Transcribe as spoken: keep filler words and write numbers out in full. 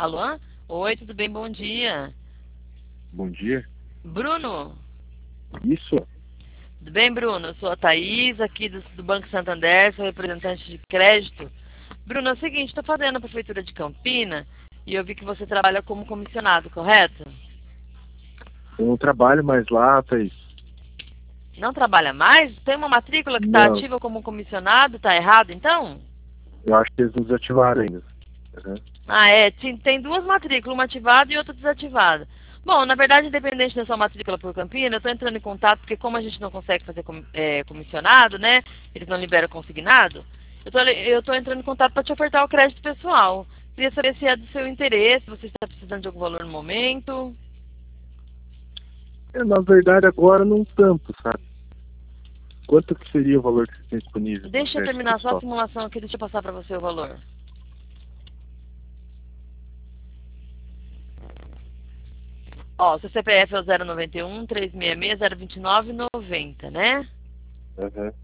Alô? Oi, tudo bem? Bom dia. Bom dia. Bruno? Isso? Tudo bem, Bruno? Eu sou a Thaís, aqui do, do Banco Santander, sou representante de crédito. Bruno, é o seguinte, estou fazendo a Prefeitura de Campina e eu vi que você trabalha como comissionado, correto? Eu não trabalho mais lá, Thaís. Não trabalha mais? Tem uma matrícula que está Não, ativa como comissionado, está errado então? eu acho que eles não desativaram ainda. Uhum. Ah, é. Tem tem duas matrículas, uma ativada e outra desativada. Bom, na verdade, independente da sua matrícula por Campina, eu estou entrando em contato porque como a gente não consegue fazer com, é, comissionado, né? Eles não liberam consignado. Eu tô, eu tô entrando em contato para te ofertar o crédito pessoal. Queria saber se é do seu interesse, se você está precisando de algum valor no momento. É, na verdade, agora não tanto, sabe? Quanto que seria o valor que você tem disponível no Deixa eu crédito terminar só a pessoal? simulação aqui, deixa eu passar para você o valor. Ó, seu C P F é o zero nove um, três seis seis, zero dois nove, noventa, né? Uhum.